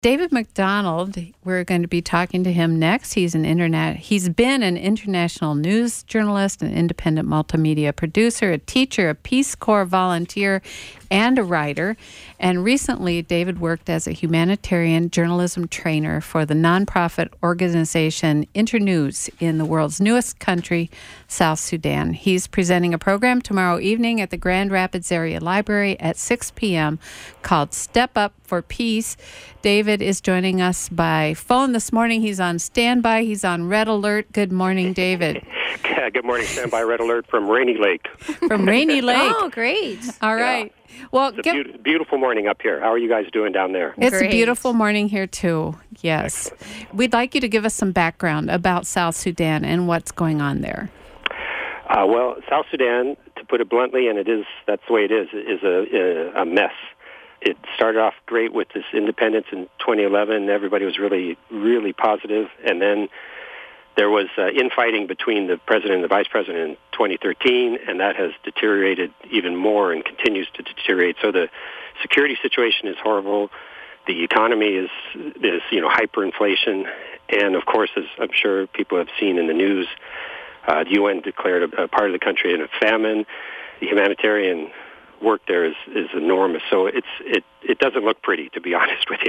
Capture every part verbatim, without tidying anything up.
David McDonald, we're going to be talking to him next. He's an internet. He's been an international news journalist, an independent multimedia producer, a teacher, a Peace Corps volunteer, and a writer. And recently, David worked as a humanitarian journalism trainer for the nonprofit organization Internews in the world's newest country, South Sudan. He's presenting a program tomorrow evening at the Grand Rapids Area Library at six p.m. called Step Up for Peace. David is joining us by phone this morning. He's on standby. He's on red alert. Good morning, David. Yeah, good morning. Standby red alert from Rainy Lake. From Rainy Lake. Oh, great. All right. Yeah. Well, it's a get, be- beautiful morning up here. How are you guys doing down there? It's Great. a beautiful morning here, too. Yes. Excellent. We'd like you to give us some background about South Sudan and what's going on there. Uh, well, South Sudan, to put it bluntly, and it is that's the way it is, is a, a mess. It started off great with this independence in twenty eleven. Everybody was really, really positive. And then there was uh, infighting between the president and the vice president in twenty thirteen, and that has deteriorated even more and continues to deteriorate. So the security situation is horrible. The economy is, is you know, hyperinflation. And, of course, as I'm sure people have seen in the news, uh, the U N declared a, a part of the country in a famine. The humanitarian work there is, is enormous. So it's it, it doesn't look pretty, to be honest with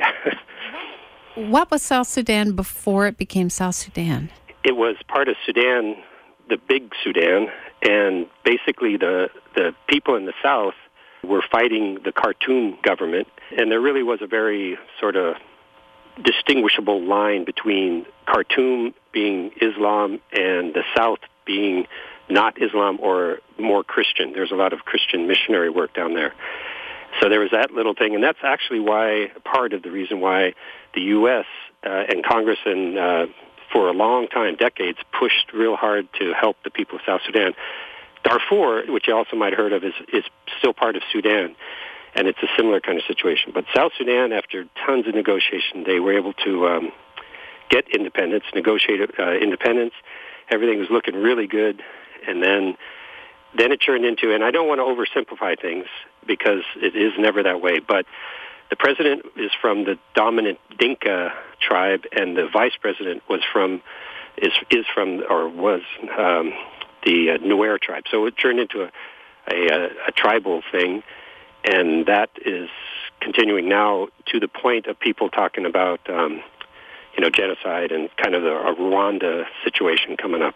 you. What was South Sudan before it became South Sudan? It was part of Sudan, the big Sudan, and basically the the people in the south were fighting the Khartoum government, and there really was a very sort of distinguishable line between Khartoum being Islam and the south being not Islam or more Christian. There's a lot of Christian missionary work down there. So there was that little thing, and that's actually why, part of the reason why the U S uh, and Congress and uh, for a long time, decades, pushed real hard to help the people of South Sudan. Darfur, which you also might have heard of, is, is still part of Sudan, and it's a similar kind of situation. But South Sudan, after tons of negotiation, they were able to um, get independence, negotiate uh, independence. Everything was looking really good, and then then it turned into, and I don't want to oversimplify things because it is never that way, but the president is from the dominant Dinka tribe, and the vice president was from is is from or was um, the uh, Nuer tribe. So it turned into a, a a tribal thing, and that is continuing now to the point of people talking about um, you know genocide and kind of the a Rwanda situation coming up.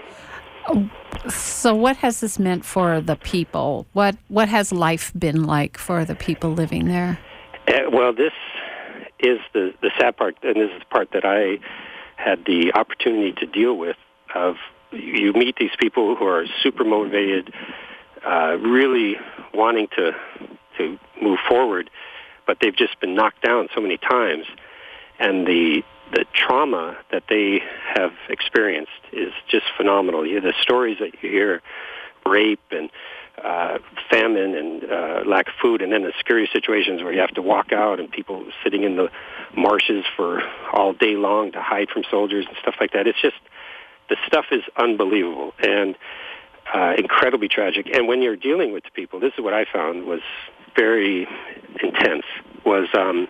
So what has this meant for the people? What what has life been like for the people living there? Uh, well, this is the, the sad part, and this is the part that I had the opportunity to deal with. Of you meet these people who are super motivated, uh, really wanting to to move forward, but they've just been knocked down so many times, and the the trauma that they have experienced is just phenomenal. You, the stories that you hear, rape and uh, famine and uh, lack of food, and then the scary situations where you have to walk out and people sitting in the marshes for all day long to hide from soldiers and stuff like that. It's just, the stuff is unbelievable and uh, incredibly tragic. And when you're dealing with the people, this is what I found was very intense, was um,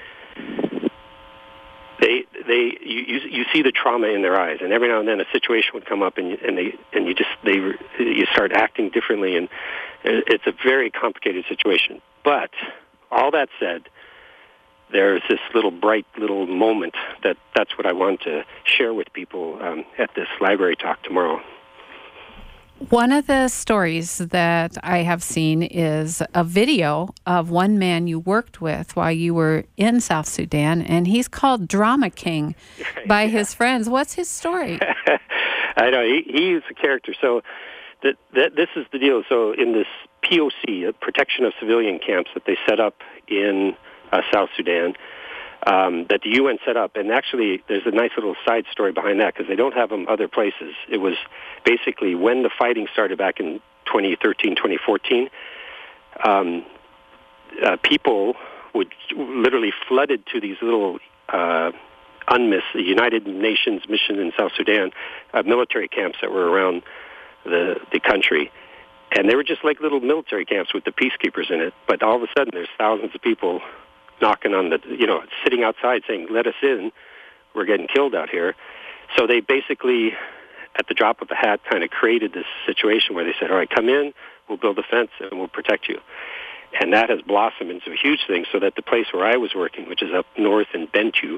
They, they, you, you, you see the trauma in their eyes, and every now and then a situation would come up, and you, and they, and you just, they, you start acting differently, and it's a very complicated situation. But all that said, there's this little bright little moment that that's what I want to share with people um, at this library talk tomorrow. One of the stories that I have seen is a video of one man you worked with while you were in South Sudan, and he's called Drama King by yeah. his friends. What's his story? I know, he, he's a character. So that, that, this is the deal. So in this P O C, Protection of Civilian Camps that they set up in uh, South Sudan, Um, that the U N set up, and actually there's a nice little side story behind that because they don't have them other places. It was basically when the fighting started back in twenty thirteen, twenty fourteen, um, uh, people would literally flooded to these little uh, UNMISS, the United Nations mission in South Sudan, uh, military camps that were around the, the country. And they were just like little military camps with the peacekeepers in it, but all of a sudden there's thousands of people knocking on the, you know, sitting outside saying, let us in, we're getting killed out here. So they basically, at the drop of a hat, kind of created this situation where they said, all right, come in, we'll build a fence, and we'll protect you. And that has blossomed into a huge thing, so that the place where I was working, which is up north in Bentiu,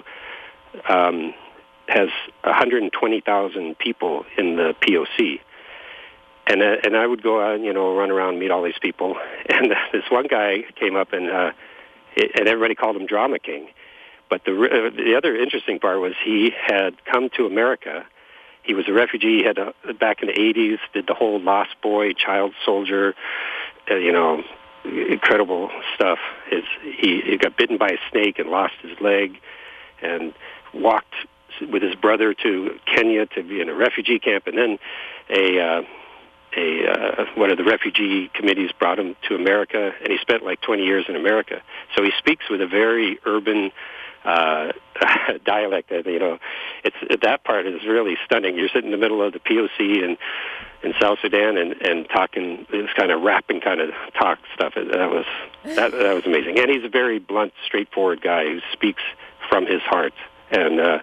um, has one hundred twenty thousand people in the P O C. And uh, and I would go out, you know, run around, meet all these people. And uh, this one guy came up, and uh, it, and everybody called him Drama King. But the uh, the other interesting part was he had come to America. He was a refugee. He had a, back in the eighties, did the whole Lost Boy, Child Soldier, uh, you know, incredible stuff. His, he, he got bitten by a snake and lost his leg, and walked with his brother to Kenya to be in a refugee camp, and then a uh, a uh, one of the refugee committees brought him to America, and he spent like twenty years in America. So he speaks with a very urban uh, dialect. You know, it's that part is really stunning. You're sitting in the middle of the P O C and in South Sudan and, and talking this kind of rapping kind of talk stuff. That was that that was amazing. And he's a very blunt, straightforward guy who speaks from his heart. And uh,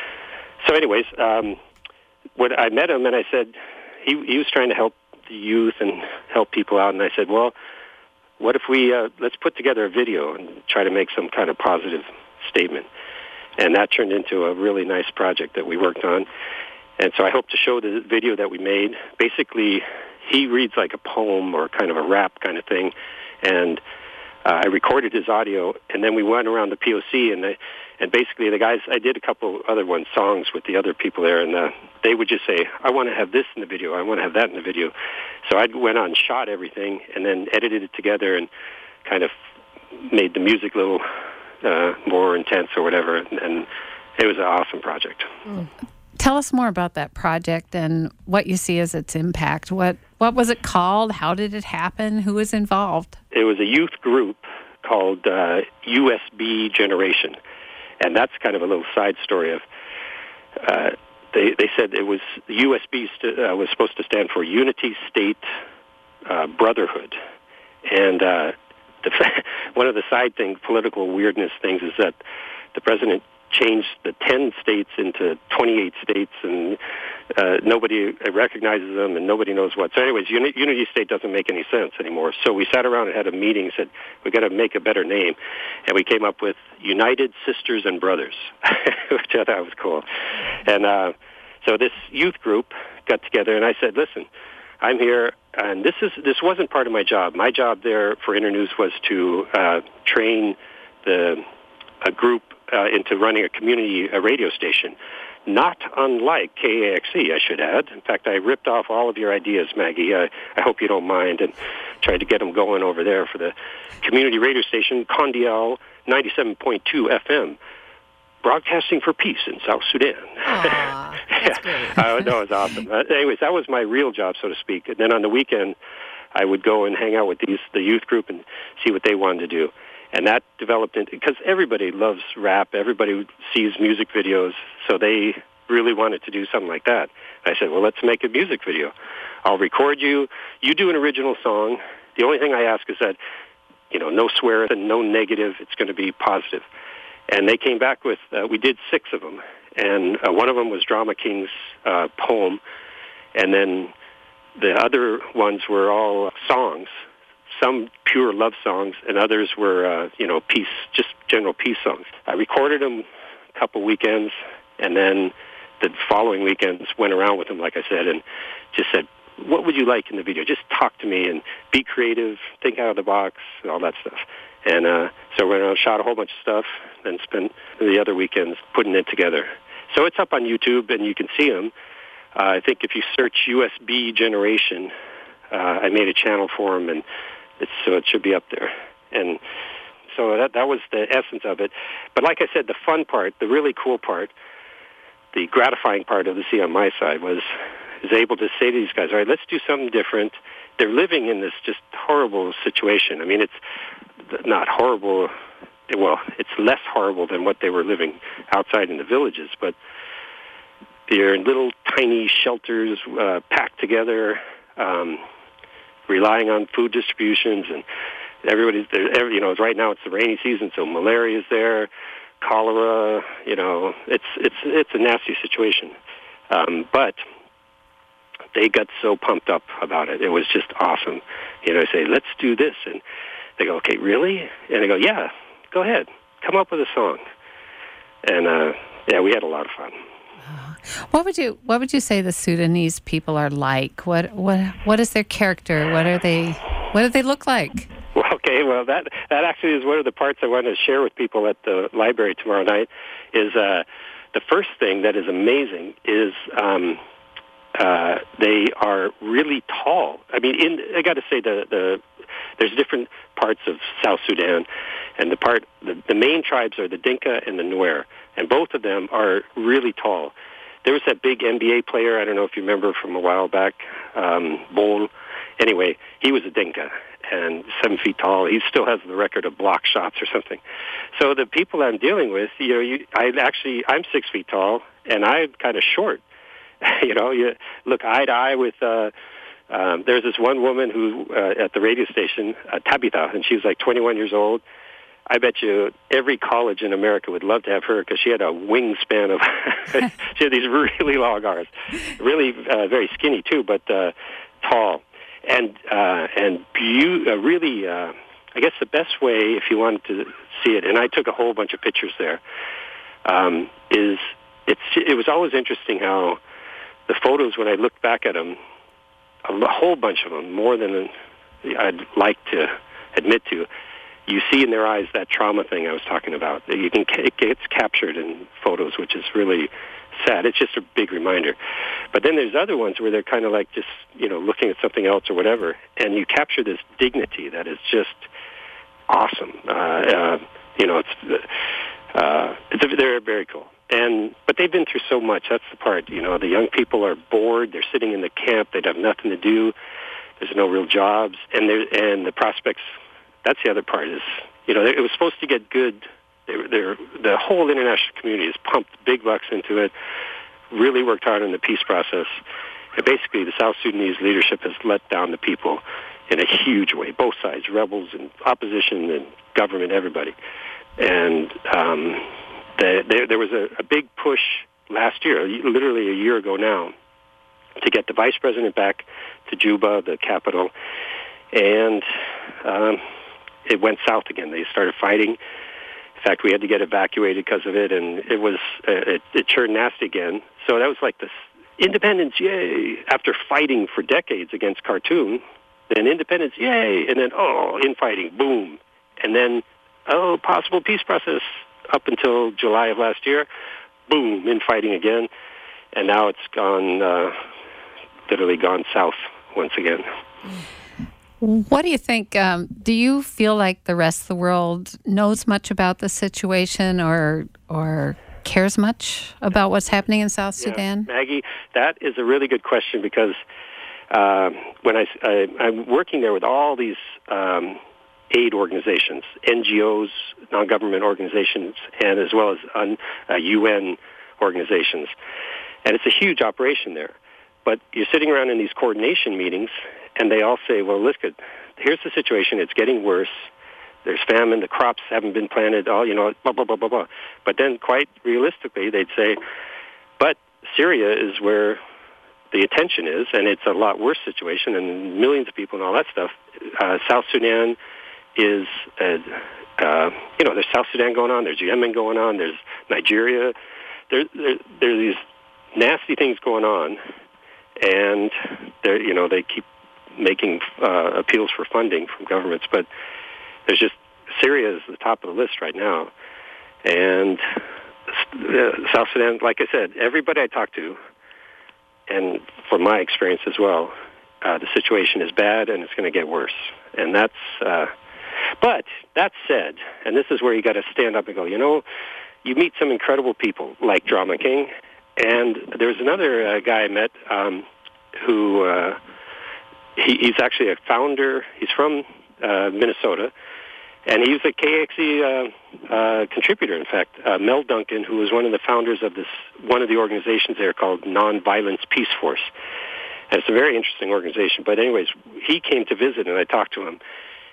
so, anyways, um, when I met him, and I said he he was trying to help the youth and help people out, and I said, well, what if we uh, let's put together a video and try to make some kind of positive statement. And that turned into a really nice project that we worked on. And so I hope to show the video that we made. Basically, he reads like a poem or kind of a rap kind of thing, and uh, I recorded his audio, and then we went around the P O C, and the, and basically the guys, I did a couple other ones, songs with the other people there, and uh, they would just say, I want to have this in the video, I want to have that in the video. So I went on, shot everything, and then edited it together and kind of made the music a little uh, more intense or whatever, and, and it was an awesome project. Mm. Tell us more about that project and what you see as its impact. What what was it called? How did it happen? Who was involved? It was a youth group called uh, U S B Generation, and that's kind of a little side story of. Uh, they they said it was U S B st- uh, was supposed to stand for Unity State uh, Brotherhood, and uh, the, one of the side things, political weirdness things, is that the president changed the ten states into twenty-eight states, and uh, nobody recognizes them, and nobody knows what. So anyways, Uni- Unity State doesn't make any sense anymore. So we sat around and had a meeting and said, we've got to make a better name. And we came up with United Sisters and Brothers, which I thought was cool. And uh, so this youth group got together, and I said, listen, I'm here, and this is this wasn't part of my job. My job there for Internews was to uh, train the a group Uh, into running a community a radio station, not unlike K A X C, I should add. In fact, I ripped off all of your ideas, Maggie. I, I hope you don't mind, and tried to get them going over there for the community radio station, Condial ninety-seven point two F M, broadcasting for peace in South Sudan. Aww, that's great. uh, no, it was awesome. Uh, anyways, that was my real job, so to speak. And then on the weekend, I would go and hang out with these the youth group and see what they wanted to do. And that developed into, because everybody loves rap, everybody sees music videos, so they really wanted to do something like that. I said, well, let's make a music video. I'll record you. You do an original song. The only thing I ask is that, you know, no swear and no negative. It's going to be positive. And they came back with, uh, we did six of them. And uh, one of them was Drama King's uh, poem. And then the other ones were all songs. Some pure love songs, and others were, uh, you know, peace, just general peace songs. I recorded them a couple weekends, and then the following weekends went around with them, like I said, and just said, what would you like in the video? Just talk to me and be creative, think out of the box, all that stuff. And uh, so we went around, shot a whole bunch of stuff, then spent the other weekends putting it together. So it's up on YouTube, and you can see them. Uh, I think if you search U S B Generation, uh, I made a channel for them, and It's, so it should be up there. And so that that was the essence of it. But like I said, the fun part, the really cool part, the gratifying part of the see on my side was is able to say to these guys, all right, let's do something different. They're living in this just horrible situation. I mean, it's not horrible. Well, it's less horrible than what they were living outside in the villages, but they're in little tiny shelters uh, packed together, um, relying on food distributions and everybody's there. Every, you know, right now it's the rainy season, so malaria is there, cholera. You know, it's it's it's a nasty situation. Um, but they got so pumped up about it. It was just awesome. You know, I say, let's do this, and they go, okay, really? And I go, yeah, go ahead, come up with a song. And uh, yeah, we had a lot of fun. What would you What would you say the Sudanese people are like? What What What is their character? What are they? What do they look like? Well, okay, well that that actually is one of the parts I want to share with people at the library tomorrow night. Is uh, the first thing that is amazing is um, uh, they are really tall. I mean, in I got to say the the there's different parts of South Sudan, and the part the, the main tribes are the Dinka and the Nuer, and both of them are really tall. There was that big N B A player, I don't know if you remember from a while back, um, Bol. Anyway, he was a Dinka and seven feet tall. He still has the record of block shots or something. So the people I'm dealing with, you know, you, I actually, I'm six feet tall, and I'm kind of short. You know, you look eye to eye with, uh, um, there's this one woman who, uh, at the radio station, uh, Tabitha, and she was like twenty-one years old. I bet you every college in America would love to have her because she had a wingspan of, she had these really long arms, really uh, very skinny too, but uh, tall. And uh, and be- uh, really, uh, I guess the best way, if you wanted to see it, and I took a whole bunch of pictures there, um, is it's it was always interesting how the photos, when I looked back at them, a whole bunch of them, more than I'd like to admit to, you see in their eyes that trauma thing I was talking about. You can it gets captured in photos, which is really sad. It's just a big reminder. But then there's other ones where they're kind of like just, you know, looking at something else or whatever, and you capture this dignity that is just awesome. Uh, uh, you know, it's uh, it's they're very cool. And but they've been through so much. That's the part. You know, the young people are bored. They're sitting in the camp. They'd have nothing to do. There's no real jobs, and there and the prospects. That's the other part is, you know, it was supposed to get good. They're, they're, the whole international community has pumped big bucks into it, really worked hard on the peace process. And basically, the South Sudanese leadership has let down the people in a huge way, both sides, rebels and opposition and government, everybody. And um, the, there, there was a, a big push last year, literally a year ago now, to get the vice president back to Juba, the capital. And um, it went south again. They started fighting. In fact, we had to get evacuated because of it, and it was uh, it, it turned nasty again. So that was like this independence, yay! After fighting for decades against Khartoum, then independence, yay! And then oh, infighting, boom! And then oh, possible peace process up until July of last year, boom, infighting again, and now it's gone, uh, literally gone south once again. What do you think? Um, do you feel like the rest of the world knows much about the situation or or cares much about what's happening in South yeah, Sudan? Maggie, that is a really good question because uh, when I, I, I'm working there with all these um, aid organizations, N G Os, non-government organizations, and as well as un, uh, U N organizations. And it's a huge operation there. But you're sitting around in these coordination meetings, and they all say, well, listen, here's the situation. It's getting worse. There's famine. The crops haven't been planted. All, you know, blah, blah, blah, blah, blah. But then quite realistically, they'd say, but Syria is where the attention is, and it's a lot worse situation, and millions of people and all that stuff. Uh, South Sudan is, uh, uh, you know, there's South Sudan going on. There's Yemen going on. There's Nigeria. There, there, there are these nasty things going on. And they, you know, they keep making uh, appeals for funding from governments, but there's just Syria is the top of the list right now. And uh, South Sudan, like I said, everybody I talk to, and from my experience as well, uh, the situation is bad and it's going to get worse. And that's, uh, but that said, and this is where you got to stand up and go, you know, you meet some incredible people like Drama King. And there's another uh, guy I met um, who uh, he, he's actually a founder. He's from uh, Minnesota, and he's a K X E uh, uh, contributor. In fact, uh, Mel Duncan, who was one of the founders of this one of the organizations there called Nonviolence Peace Force. And it's a very interesting organization. But anyways, he came to visit, and I talked to him.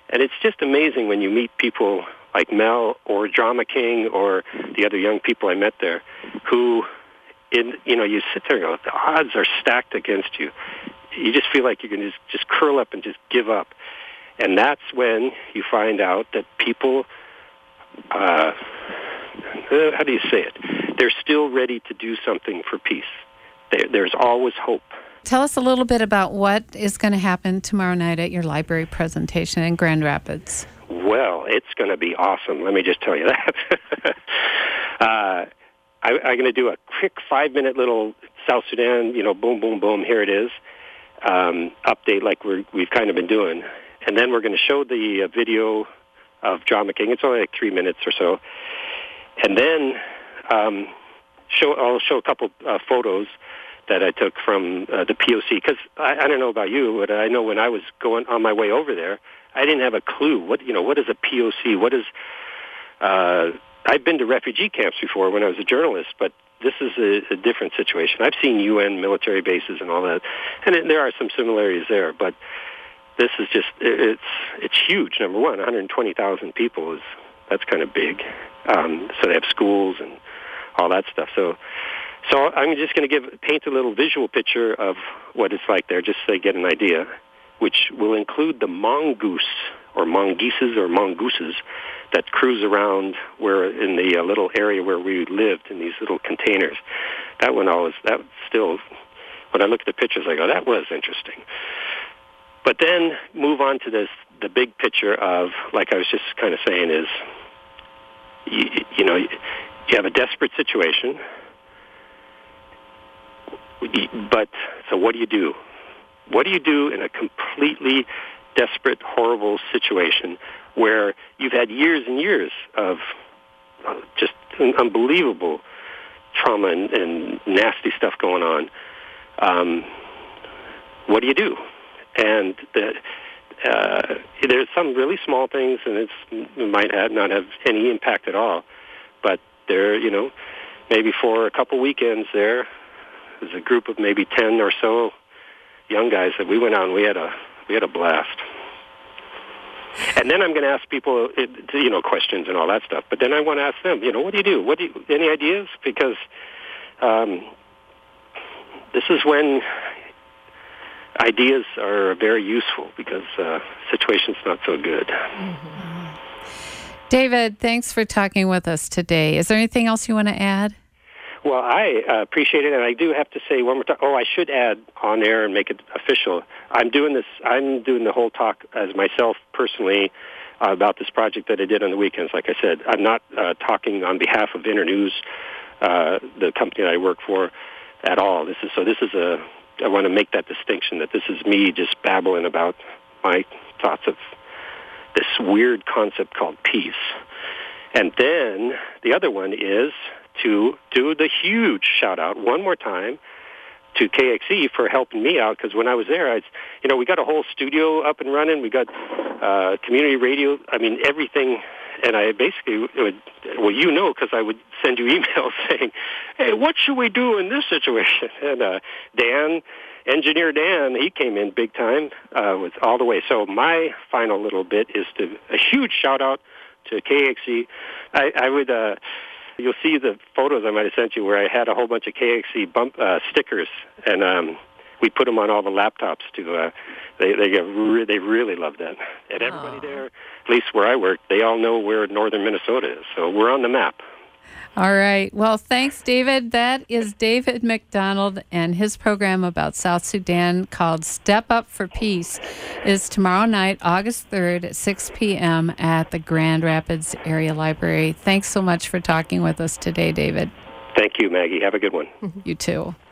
And it's just amazing when you meet people like Mel or Drama King or the other young people I met there who, in you know, you sit there and go, the odds are stacked against you. You just feel like you can just, just curl up and just give up. And that's when you find out that people, uh, how do you say it? They're still ready to do something for peace. There, there's always hope. Tell us a little bit about what is going to happen tomorrow night at your library presentation in Grand Rapids. Well, it's going to be awesome. Let me just tell you that. uh, I, I'm going to do a quick five-minute little South Sudan, you know, boom, boom, boom, here it is, um, update like we're, we've kind of been doing. And then we're going to show the uh, video of Drama King. It's only like three minutes or so. And then um, show I'll show a couple uh, photos that I took from uh, the P O C. Because I, I don't know about you, but I know when I was going on my way over there, I didn't have a clue. What you know? What is a P O C? What is? Uh, I've been to refugee camps before when I was a journalist, but this is a, a different situation. I've seen U N military bases and all that, and it, there are some similarities there. But this is just it's it's huge. Number one, one hundred twenty thousand people is that's kind of big. Um, so they have schools and all that stuff. So. So I'm just going to give paint a little visual picture of what it's like there, just so they get an idea, which will include the mongoose or mongooses or mongooses that cruise around where in the uh, little area where we lived in these little containers. That one always, that still, when I look at the pictures, I go, that was interesting. But then move on to this, the big picture of, like I was just kind of saying, is, you, you know, you have a desperate situation. But, so what do you do? What do you do in a completely desperate, horrible situation where you've had years and years of uh, just unbelievable trauma and, and nasty stuff going on? Um, what do you do? And the, uh, there's some really small things, and it's, it might have not have any impact at all. But there, you know, maybe for a couple weekends there, there's a group of maybe ten or so young guys that we went out and we had a we had a blast. And then I'm going to ask people, you know, questions and all that stuff. But then I want to ask them, you know, what do you do? What do you, any ideas? Because um, this is when ideas are very useful because uh, situation's not so good. Mm-hmm. David, thanks for talking with us today. Is there anything else you want to add? Well, I uh, appreciate it, and I do have to say one more time. Oh, I should add on air and make it official. I'm doing this. I'm doing the whole talk as myself personally uh, about this project that I did on the weekends. Like I said, I'm not uh, talking on behalf of Internews, uh, the company that I work for, at all. This is so. This is a. I want to make that distinction that this is me just babbling about my thoughts of this weird concept called peace. And then the other one is to do the huge shout-out one more time to K X E for helping me out, because when I was there, I, you know, we got a whole studio up and running. We got uh, community radio. I mean, everything. And I basically would, well, you know, because I would send you emails saying, hey, what should we do in this situation? And uh, Dan, engineer Dan, he came in big time uh, with all the way. So my final little bit is to a huge shout-out to K X E. I, I would... Uh, You'll see the photos I might have sent you where I had a whole bunch of K X E bump uh, stickers, and um, we put them on all the laptops. To uh, they they get re- they really love that, and everybody Aww. There, at least where I work, they all know where northern Minnesota is. So we're on the map. All right. Well, thanks, David. That is David McDonald, and his program about South Sudan called Step Up for Peace is tomorrow night, August third at six p.m. at the Grand Rapids Area Library. Thanks so much for talking with us today, David. Thank you, Maggie. Have a good one. You too.